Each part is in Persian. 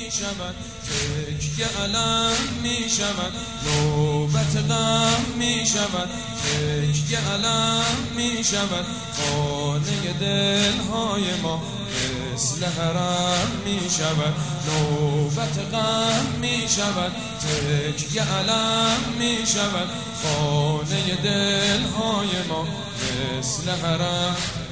می شود، تکیه علم می شود، نوبت غم می شود، تکیه علم می شود، خانه دلهای ما مثل حرم می شود، نوبت غم می شود، تکیه علم می شود، خانه دلهای ما مثل حرم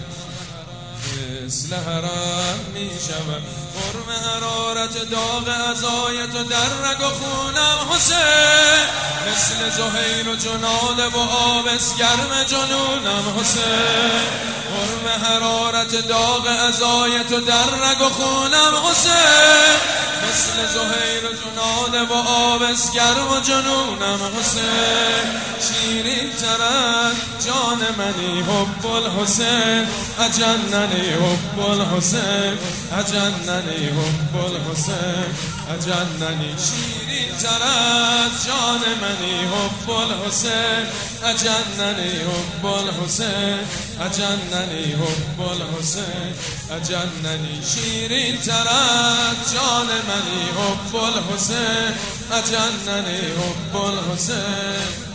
می شود. قرم حرارت داغ عزای تو در رگ و خونم حسین، مثل زهیر و جناد و آبس گرم جنونم حسین، قرم حرارت داغ عزای تو در رگ و خونم حسین، مثل زهیر و جناد و آبس گرم و جنونم حسین، شیرین ترک جان منی حب الحسین، اجننی حب الحسین، اجننی حب الحسین، اجننی شیرین ترک جان منی حب الحسین، اجننی حب الحسین، اجننی حب الحسین، اجننی شیرین ترک جان منی حب الحسین، اجننی حب الحسین.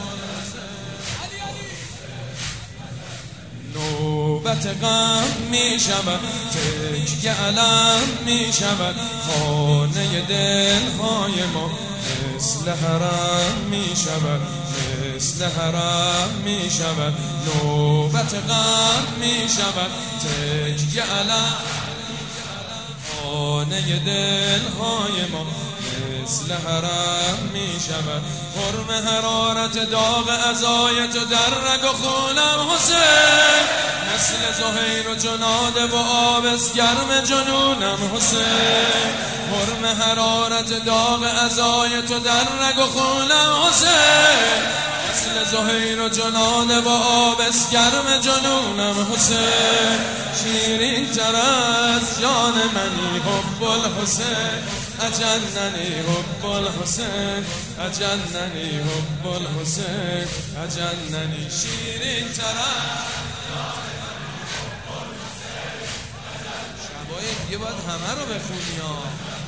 نوبت غم می شود، تکیه علم می شود، خانه دلهای ما مثل حرم می شود، مثل حرم می شود، نوبت غم می شود، تکیه علم، خانه دلهای ما مثل حرم می شود، قرم حرارت داغ عزای تو در رگ و خونم حسین، مثل زهیر و جناد و آبس گرم جنونم حسین، قرم حرارت داغ عزای تو در رگ و خونم حسین، مثل زهیر و جناد و آبس گرم جنونم حسین، شیرین تر از جان منی حب الحسین، اجننی حب الحسین، اجننی حب الحسین، اجننی شیرین تر شبای دیگه باید همه رو بخونی ها.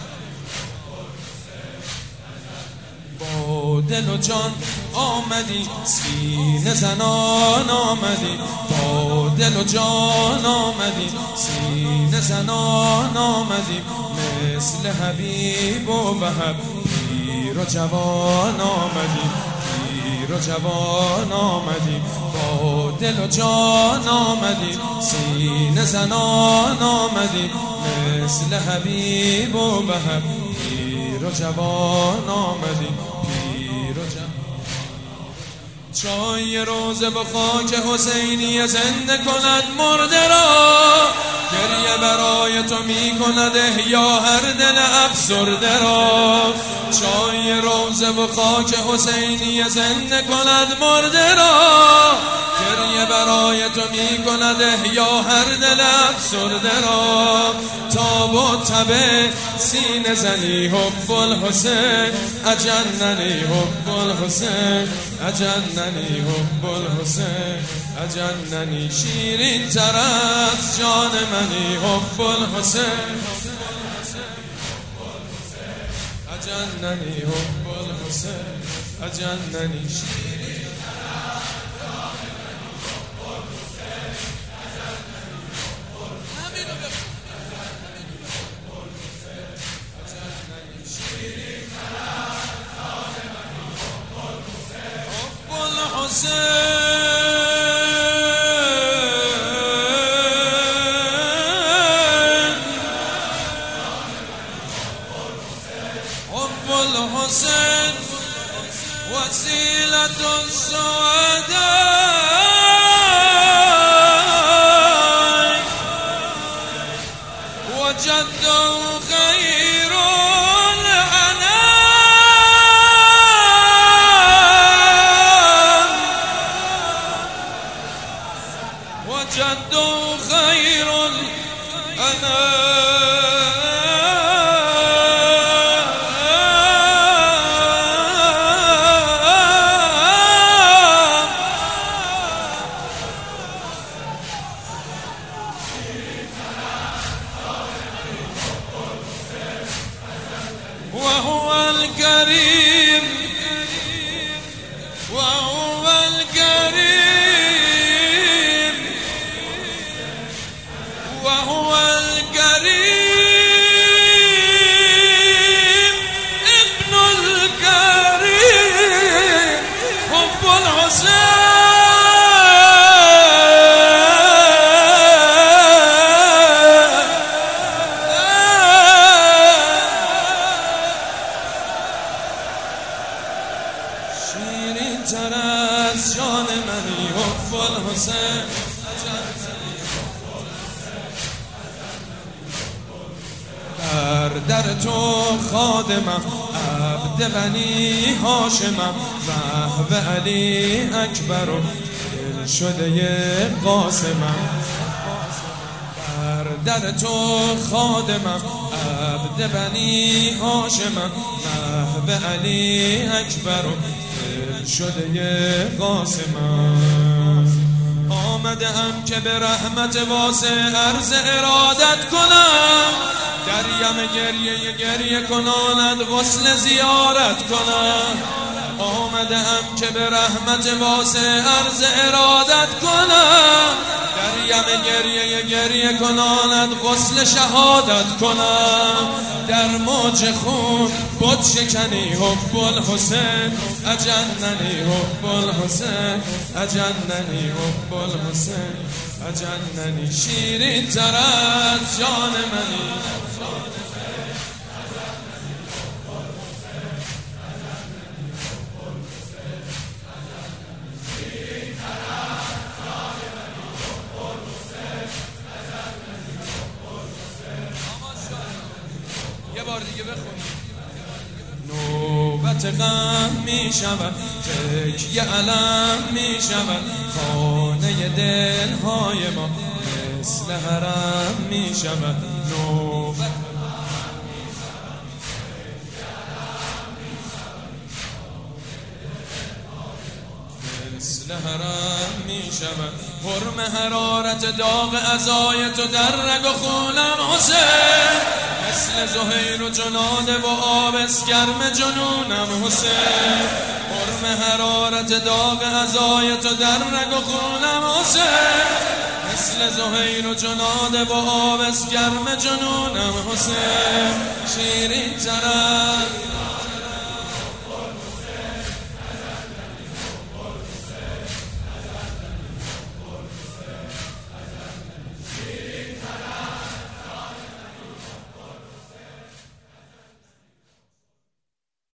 با دل و جان آمدی سینه زنان آمدی، با دل و جان آمدی سینه زنان آمدی، مثل حبیب و وهب پیر و جوان آمدی، پیر و جوان آمدی، با دل و جان آمدی سینه زنان آمدی، مثل حبیب و وهب پیر و جوان آمدی، پیر و جوان. چای روزه به خاک حسینی زنده کند مرده را، گریه برای تو می کند احیا هر دل افسرده را، چای روزه به خاک حسینی زنده کند مرده را، گریه برای تو می کند احیا هر دل افسرده را، تاب و تبه سینه زنی حب الحسین، اجننی حب الحسین، اجننی حب الحسین، اجننی شیرین تر از جان منی حب الحسین، اجننی حب الحسین، اجننی شیرین تر از جان منی حب الحسین، اجننی شیرین تر از جان منی حب الحسین، حب الحسین. الحسين وسيلة السعداء وجد خير الأنام وجد خير الأنام الحسین در تو خادمم عبد بنی هاشمم وهو علی اکبر و دل شده قاسمم در تو خادمم عبد بنی هاشمم وهو علی اکبر و دل شده قاسمم آمدم که به رحمت واسع عرض ارادت کنم دریم گریه کناند غسل زیارت کنم آمدم که به رحمت واسع عرض ارادت کنم دریم گریه کناند غسل شهادت کنم در موج خون بت شکنی حب الحسین اجننی حب الحسین اجننی حب الحسین اجننی شیرین تر از جان منی یه بار دیگه بخونیم نوبت غم می شود تکیه علم می شود خانه دلهای ما مثل حرم می شود نوبت مثل حرم می شود حرم حرارت داغ عزای تو در رگ و خونم حسین مثل زهیر و جناده و آبس گرم جنونم حسین حرم حرارت داغ عزای تو در رگ و خونم حسین مثل زهیر و جناده و آبس گرم جنونم حسین شیرین تر